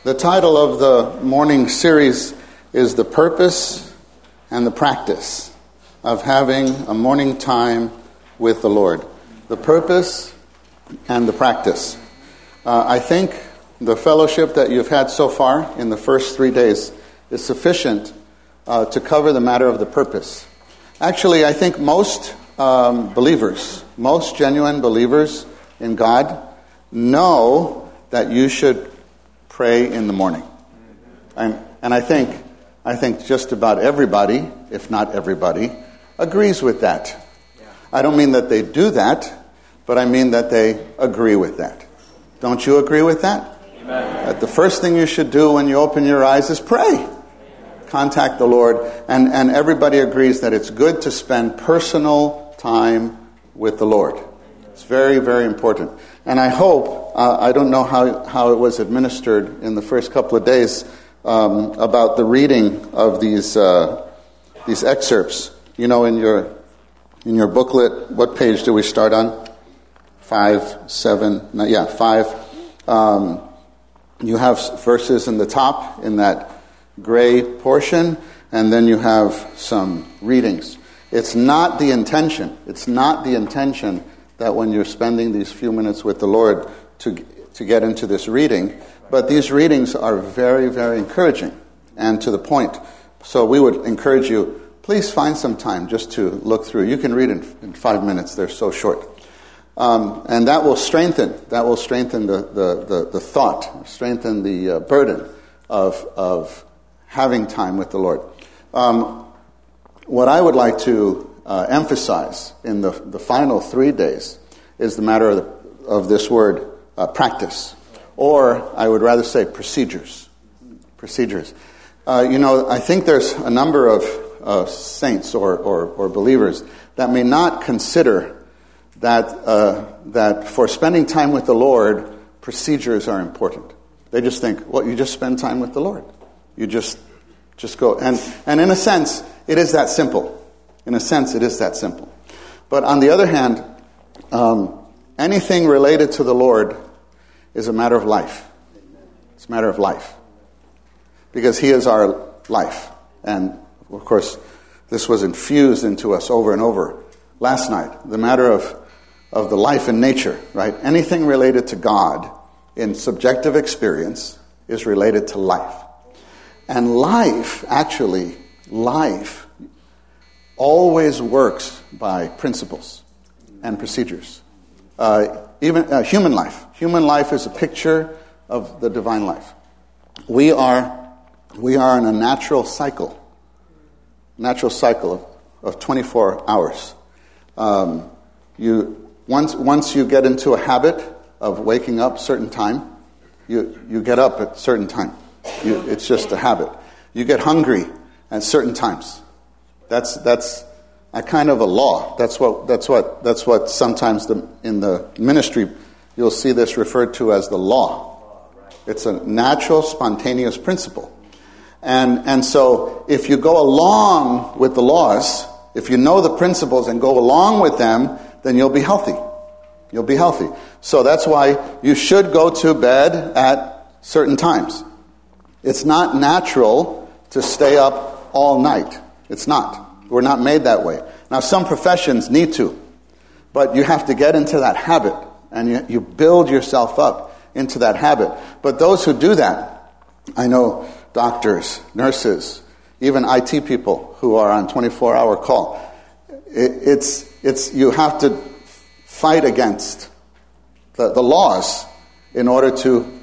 The title of the morning series is The Purpose and the Practice of Having a Morning Time with the Lord. The purpose and the practice. I think the fellowship that you've had so far in the first 3 days is sufficient to cover the matter of the purpose. Actually, I think most believers, most genuine believers in God, know that you should pray in the morning. And I think just about everybody, if not everybody, agrees with that. I don't mean that they do that, but I mean that they agree with that. Don't you agree with that? Amen. That the first thing you should do when you open your eyes is pray. Contact the Lord. And everybody agrees that it's good to spend personal time with the Lord. It's very, very important. And I hope, I don't know how it was administered in the first couple of days about the reading of these excerpts. You know, in your booklet, what page do we start on? 5. You have verses in the top in that gray portion, and then you have some readings. It's not the intention that when you're spending these few minutes with the Lord to get into this reading, but these readings are very, very encouraging and to the point. So we would encourage you, please find some time just to look through. You can read in 5 minutes. They're so short. And that will strengthen the thought, strengthen the burden of having time with the Lord. What I would like to emphasize in the final 3 days is the matter of this word, practice. Or I would rather say procedures. Procedures. I think there's a number of saints or believers that may not consider that for spending time with the Lord, procedures are important. They just think, well, you just spend time with the Lord. You just go. And in a sense, it is that simple. But on the other hand, anything related to the Lord is a matter of life. It's a matter of life. Because He is our life. And, of course, this was infused into us over and over last night. The matter of the life and nature, right? Anything related to God in subjective experience is related to life. And life always works by principles and procedures. Even human life. Human life is a picture of the divine life. We are in a natural cycle of 24 hours. Once you get into a habit of waking up certain time, you get up at certain time. It's just a habit. You get hungry at certain times. That's a kind of a law. That's what sometimes in the ministry you'll see this referred to as the law. It's a natural, spontaneous principle. And so if you go along with the laws, if you know the principles and go along with them, then you'll be healthy. You'll be healthy. So that's why you should go to bed at certain times. It's not natural to stay up all night. It's not. We're not made that way. Now, some professions need to, but you have to get into that habit, and you build yourself up into that habit. But those who do that, I know doctors, nurses, even IT people who are on 24-hour call. It's you have to fight against the laws in order to,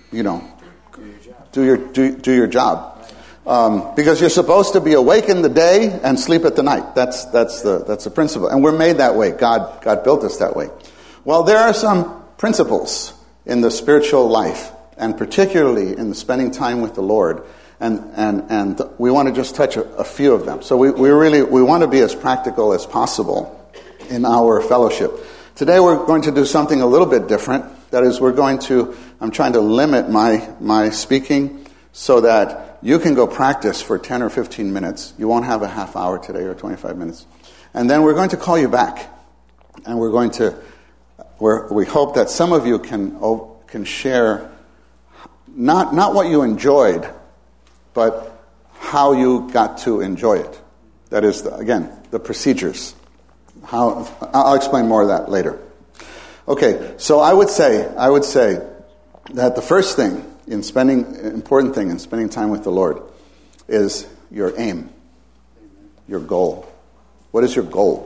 do your job. Because you're supposed to be awake in the day and sleep at the night. That's the principle. And we're made that way. God built us that way. Well, there are some principles in the spiritual life, and particularly in the spending time with the Lord. And we want to just touch a few of them. So we want to be as practical as possible in our fellowship. Today we're going to do something a little bit different. That is, I'm trying to limit my speaking so that you can go practice for 10 or 15 minutes. You won't have a half hour today or 25 minutes. And then we're going to call you back. And we hope that some of you can share not what you enjoyed, but how you got to enjoy it. That is, again, the procedures. I'll explain more of that later. Okay, so I would say that the first thing important thing in spending time with the Lord is your aim, your goal. What is your goal?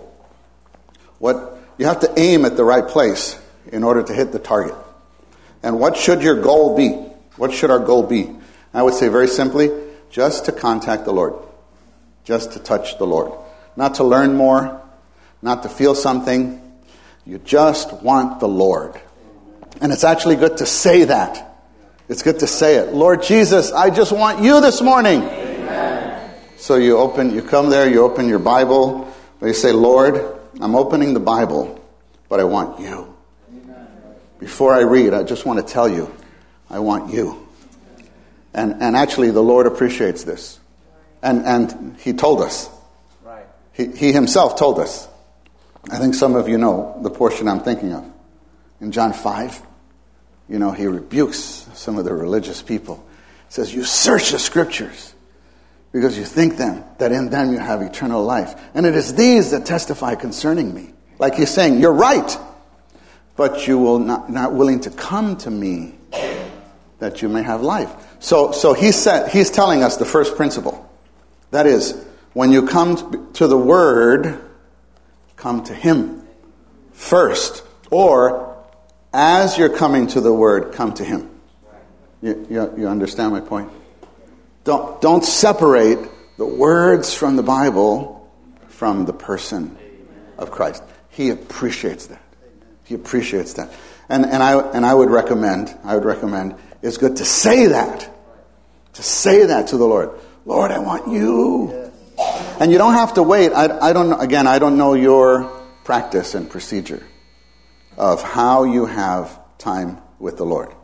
You have to aim at the right place in order to hit the target. And what should your goal be? What should our goal be? I would say very simply, just to contact the Lord. Just to touch the Lord. Not to learn more, not to feel something. You just want the Lord. And it's actually good to say that. It's good to say it. Lord Jesus, I just want you this morning. Amen. So you come there, you open your Bible, and you say, Lord, I'm opening the Bible, but I want you. Before I read, I just want to tell you, I want you. And actually, the Lord appreciates this. And He told us. Right. He Himself told us. I think some of you know the portion I'm thinking of. In John 5, He rebukes some of the religious people. He says, you search the Scriptures because you think that in them you have eternal life. And it is these that testify concerning me. Like He's saying, you're right, but you will not willing to come to me that you may have life. So he's telling us the first principle. That is, when you come to the Word, come to Him first. Or, as you're coming to the Word, come to Him. You understand my point? Don't separate the words from the Bible from the person of Christ. He appreciates that. He appreciates that. And I would recommend, it's good to say that. To say that to the Lord. Lord, I want you. And you don't have to wait. I don't know your practice and procedure of how you have time with the Lord.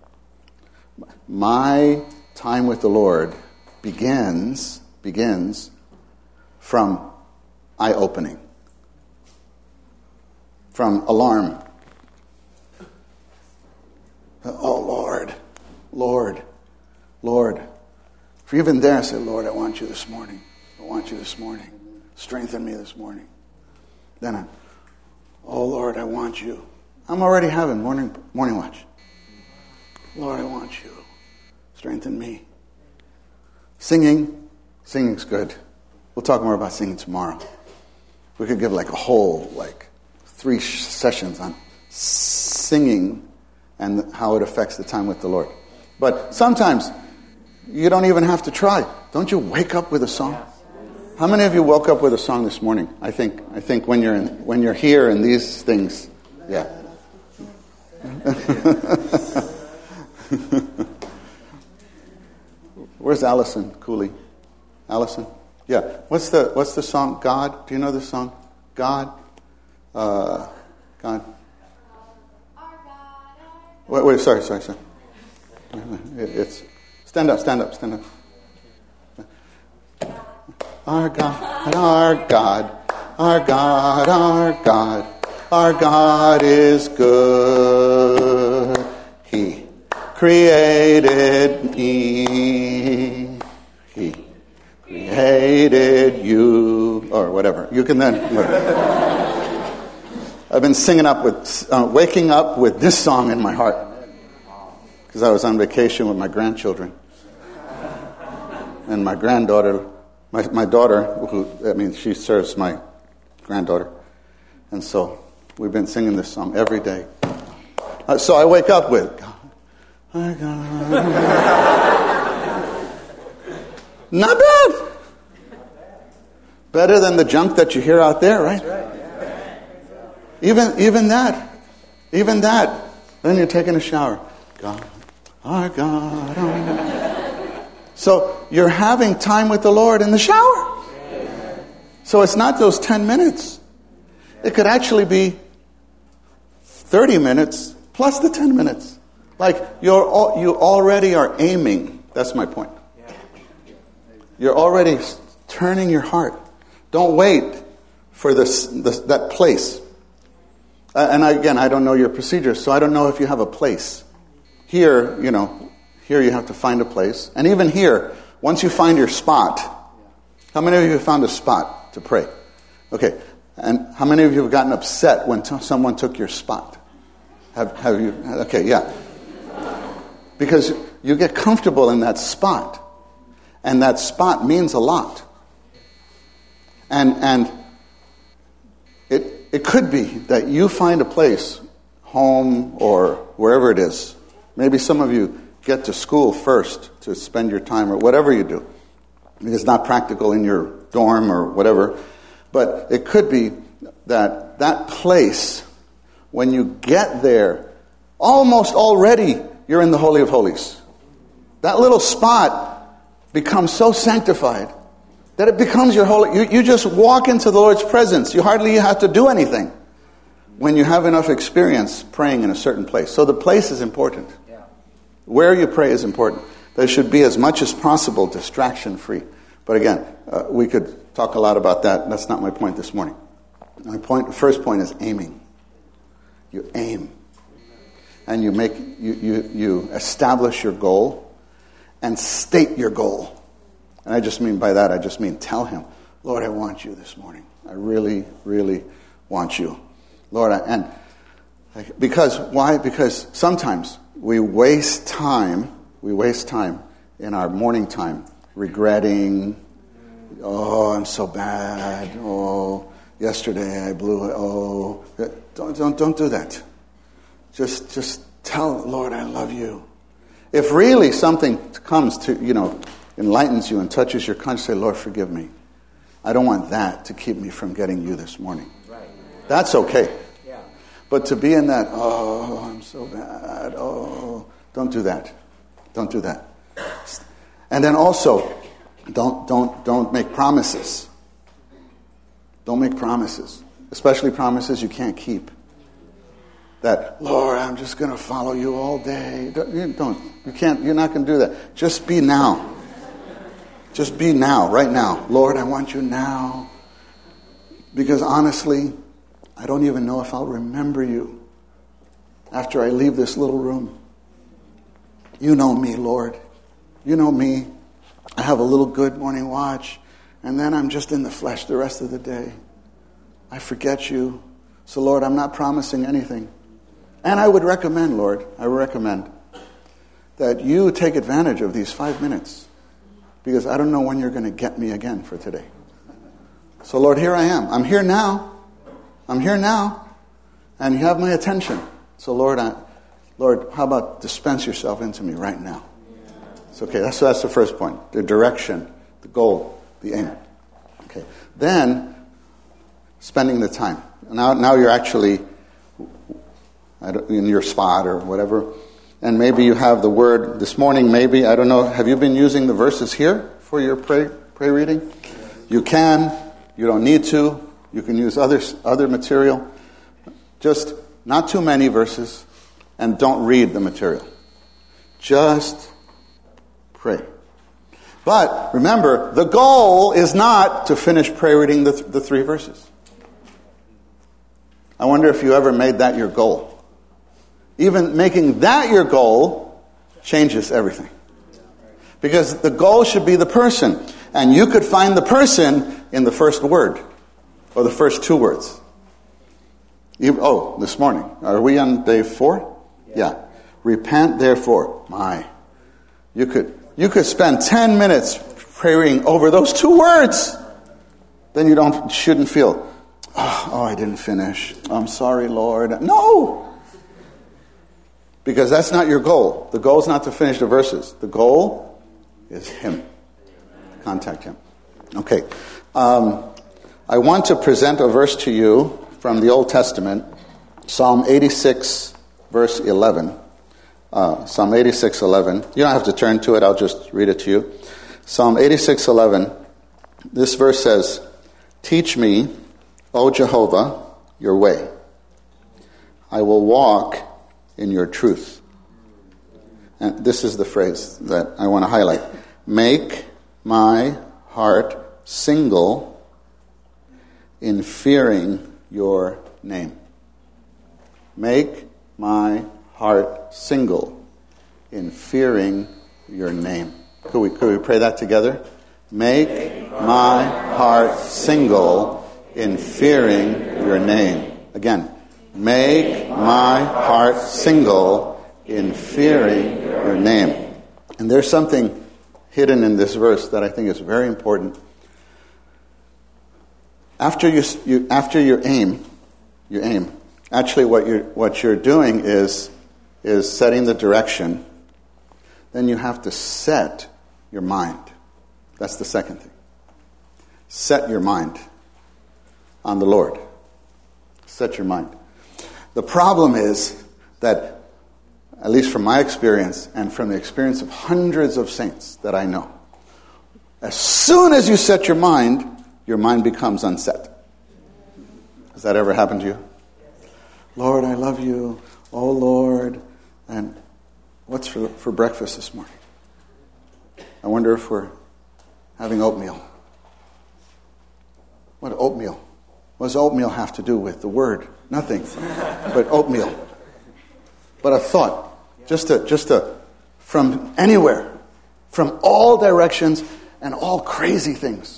My time with the Lord begins from eye-opening, from alarm. Oh, Lord. For even there, I say, Lord, I want you this morning. I want you this morning. Strengthen me this morning. Then oh, Lord, I want you. I'm already having morning watch. Lord, I want you. Strengthen me. Singing's good. We'll talk more about singing tomorrow. We could give a whole 3 sessions on singing and how it affects the time with the Lord. But sometimes you don't even have to try. Don't you wake up with a song? How many of you woke up with a song this morning? I think when you're here and these things, yeah. Where's Allison Cooley? Allison? Yeah. What's the song? God? Do you know the song? God? God. Wait, sorry. It's stand up. Our God, our God, our God, our God, our God is good. He created me. He created you, or whatever. You can then. I've been waking up with this song in my heart because I was on vacation with my grandchildren and my granddaughter. My daughter, she serves my granddaughter. And so we've been singing this song every day. So I wake up with, God, my God. Not bad. Better than the junk that you hear out there, right? Even that. Then you're taking a shower. God, our God, our God. So you're having time with the Lord in the shower. So it's not those 10 minutes. It could actually be 30 minutes plus the 10 minutes. You already are aiming. That's my point. You're already turning your heart. Don't wait for that place. And again, I don't know your procedures, so I don't know if you have a place. Here Here you have to find a place. And even here, once you find your spot, how many of you have found a spot to pray? Okay. And how many of you have gotten upset when someone took your spot? Have you? Okay, yeah. Because you get comfortable in that spot. And that spot means a lot. And it could be that you find a place, home or wherever it is. Maybe some of you get to school first to spend your time or whatever you do. It's not practical in your dorm or whatever. But it could be that place, when you get there, almost already you're in the Holy of Holies. That little spot becomes so sanctified that it becomes your holy. You just walk into the Lord's presence. You hardly have to do anything when you have enough experience praying in a certain place. So the place is important. Yeah. Where you pray is important. There should be as much as possible distraction-free. But again, we could talk a lot about that. That's not my point this morning. My first point is aiming. You aim. And you establish your goal and state your goal. And I just mean tell him, Lord, I want you this morning. I really, really want you. Lord, why? Because sometimes we waste time in our morning time regretting, oh, I'm so bad. Oh, yesterday I blew it. Oh, don't do that. Just tell Lord, I love you. If really something comes to, enlightens you and touches your conscience, say, Lord, forgive me. I don't want that to keep me from getting you this morning. Right. That's okay. Yeah. But to be in that, oh, I'm so bad. Oh, don't do that. Don't do that. And then also, don't make promises. Don't make promises, especially promises you can't keep. That, Lord, I'm just going to follow you all day. You're not going to do that. Just be now. Just be now, right now. Lord, I want you now. Because honestly, I don't even know if I'll remember you after I leave this little room. You know me, Lord. You know me. I have a little good morning watch, and then I'm just in the flesh the rest of the day. I forget you. So, Lord, I'm not promising anything. And I would recommend, Lord, that you take advantage of these 5 minutes, because I don't know when you're going to get me again for today. So, Lord, here I am. I'm here now. And you have my attention. So, Lord, how about dispense yourself into me right now? It's okay. That's the first point. The direction, the goal, the aim. Okay. Then, spending the time. Now you're actually in your spot or whatever. And maybe you have the word this morning, maybe, I don't know, have you been using the verses here for your pray reading? You can. You don't need to. You can use other material. Just not too many verses, and don't read the material. Just pray. But remember, the goal is not to finish prayer reading the 3 verses. I wonder if you ever made that your goal. Even making that your goal changes everything. Because the goal should be the person. And you could find the person in the first word. Or the first 2 words. This morning. Are we on day 4? Yeah. Repent therefore. You could spend 10 minutes praying over those 2 words. Then you shouldn't feel, I didn't finish. I'm sorry, Lord. No! Because that's not your goal. The goal is not to finish the verses. The goal is Him. Contact Him. Okay. I want to present a verse to you from the Old Testament. Psalm 86, verse 11. Psalm 86:11. You don't have to turn to it. I'll just read it to you. Psalm 86:11. This verse says, "Teach me, O Jehovah, your way. I will walk in your truth." And this is the phrase that I want to highlight. Make my heart single in fearing your name. Make my heart single in fearing your name. Could we pray that together? Make my heart single in fearing your name. Again, make my heart single in fearing your name. And there's something hidden in this verse that I think is very important. After you aim, actually what you're doing is setting the direction. Then you have to set your mind. That's the second thing. Set your mind on the Lord. Set your mind. The problem is that, at least from my experience and from the experience of hundreds of saints that I know, as soon as you set your mind becomes unset. Has that ever happened to you? Lord, I love you. Oh, Lord. And what's for breakfast this morning? I wonder if we're having oatmeal. What oatmeal? What does oatmeal have to do with the word? Nothing. But oatmeal. But a thought. Just a from anywhere. From all directions and all crazy things.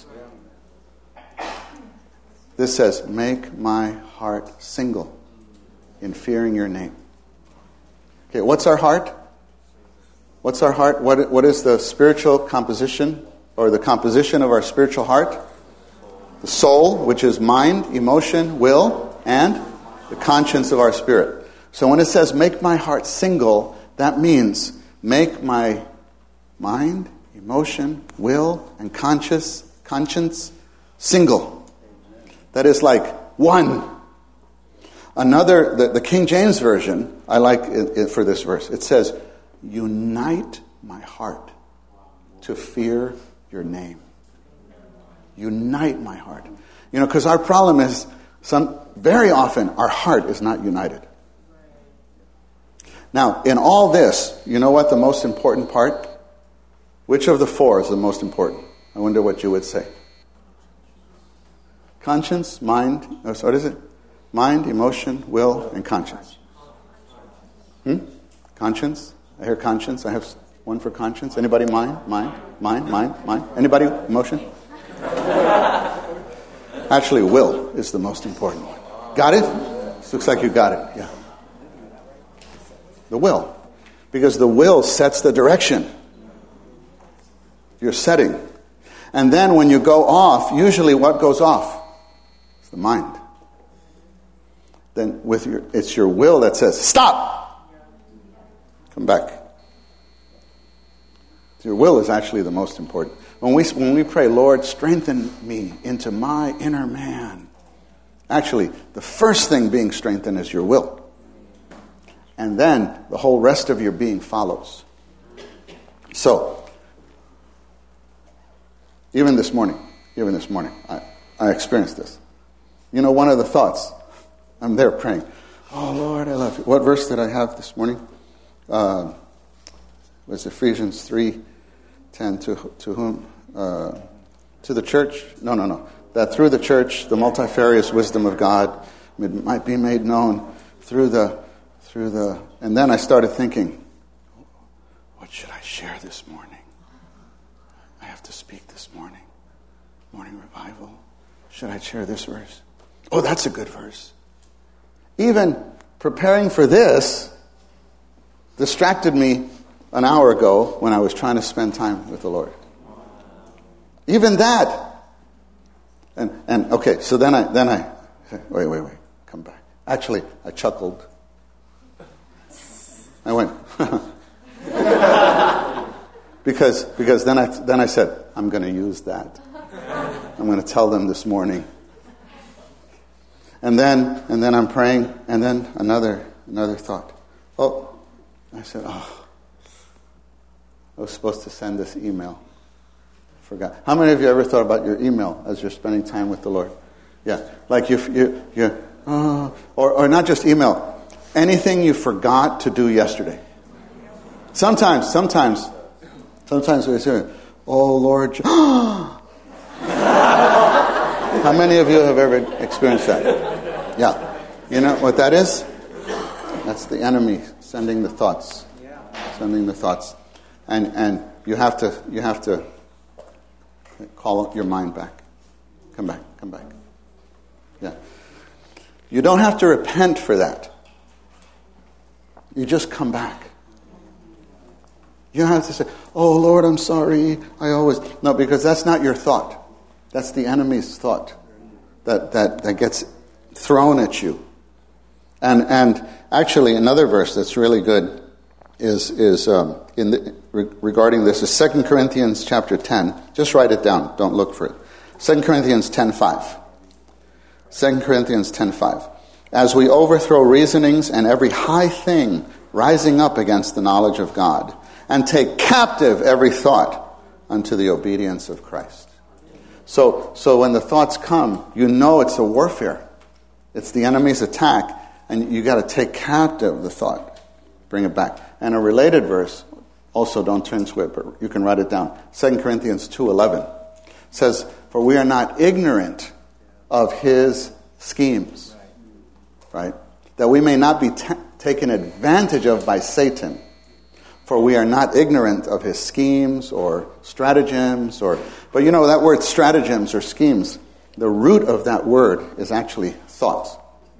This says, make my heart single in fearing your name. Okay, what's our heart? What's our heart? What is the spiritual composition, or the composition of our spiritual heart? The soul, which is mind, emotion, will, and the conscience of our spirit. So when it says, make my heart single, that means make my mind, emotion, will, and conscience single. That is like one. Another, the King James Version, I like it for this verse. It says, unite my heart to fear your name. Unite my heart. You know, because our problem is, very often, our heart is not united. Now, in all this, you know what the most important part? Which of the four is the most important? I wonder what you would say. Conscience, mind, what is it? Mind, emotion, will, and conscience. Conscience? I hear conscience. I have one for conscience. Anybody mind? Mind. Anybody emotion? Actually, will is the most important one. Got it? This looks like you got it. Yeah. The will. Because the will sets the direction. You're setting. And then when you go off, usually what goes off? It's the mind. Then it's your will that says, stop! Come back. Your will is actually the most important. When we pray, Lord, strengthen me into my inner man. Actually, the first thing being strengthened is your will. And then the whole rest of your being follows. So, even this morning, I experienced this. You know, one of the thoughts, I'm there praying, oh Lord, I love you. What verse did I have this morning? Was Ephesians 3:10, to whom? To the church? No. That through the church, the multifarious wisdom of God might be made known through the. And then I started thinking, what should I share this morning? I have to speak this morning. Morning revival. Should I share this verse? Oh, that's a good verse. Even preparing for this distracted me an hour ago when I was trying to spend time with the Lord. Even that. And okay, so then I wait, come back. Actually, I chuckled. I went because then I said, I'm going to use that. I'm going to tell them this morning. And then I'm praying, and then another thought. Oh, I said, I was supposed to send this email. Forgot. How many of you ever thought about your email as you're spending time with the Lord? Yeah, like or not just email. Anything you forgot to do yesterday. Sometimes we say, oh Lord. How many of you have ever experienced that? Yeah. You know what that is? That's the enemy sending the thoughts. sending the thoughts. And you have to call your mind back. Come back. Yeah. You don't have to repent for that. You just come back. You don't have to say, oh, Lord, I'm sorry. No, because that's not your thought. That's the enemy's thought that gets thrown at you. And actually, another verse that's really good is regarding this is 2 Corinthians chapter 10. Just write it down. Don't look for it. 2 Corinthians 10:5. 2 Corinthians 10:5. As we overthrow reasonings and every high thing rising up against the knowledge of God, and take captive every thought unto the obedience of Christ. So when the thoughts come, you know it's a warfare. It's the enemy's attack, and you got to take captive the thought, bring it back. And a related verse, also don't turn to it, but you can write it down. 2 Corinthians 2:11 says, "For we are not ignorant of his schemes," right? That we may not be taken advantage of by Satan. For we are not ignorant of his schemes or stratagems, but you know that word stratagems or schemes, the root of that word is actually thoughts.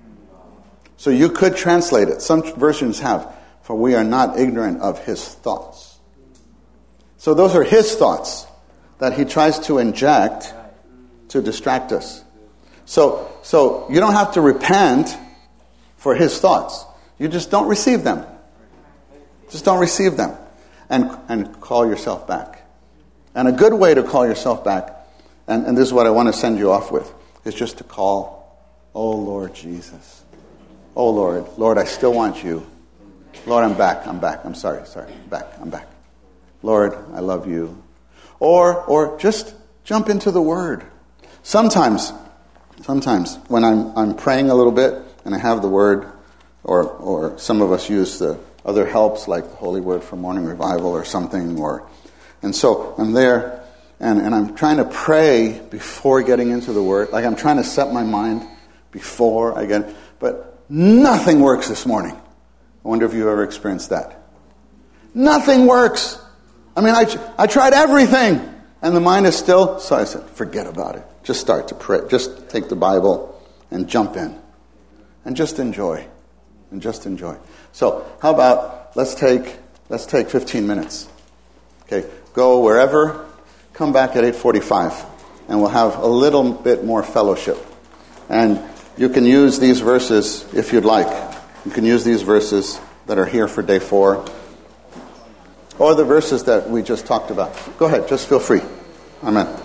So you could translate it. Some versions have, for we are not ignorant of his thoughts. So those are his thoughts that he tries to inject to distract us. So you don't have to repent for his thoughts. You just don't receive them. Just don't receive them and call yourself back. And a good way to call yourself back, and this is what I want to send you off with, is just to call, oh Lord Jesus. Oh Lord, I still want you. Lord, I'm back. I'm sorry, I'm back. Lord, I love you. Or just jump into the Word. Sometimes when I'm praying a little bit and I have the Word, or some of us use the other helps like the Holy Word for Morning Revival or something, and so I'm there and I'm trying to pray before getting into the Word. Like I'm trying to set my mind before I get, but nothing works this morning. I wonder if you've ever experienced that. Nothing works. I mean, I tried everything and the mind is still, so I said, forget about it. Just start to pray. Just take the Bible and jump in and just enjoy. So how about let's take 15 minutes. Okay, go wherever, come back at 8:45, and we'll have a little bit more fellowship. And you can use these verses if you'd like. You can use these verses that are here for day 4, or the verses that we just talked about. Go ahead, just feel free. Amen.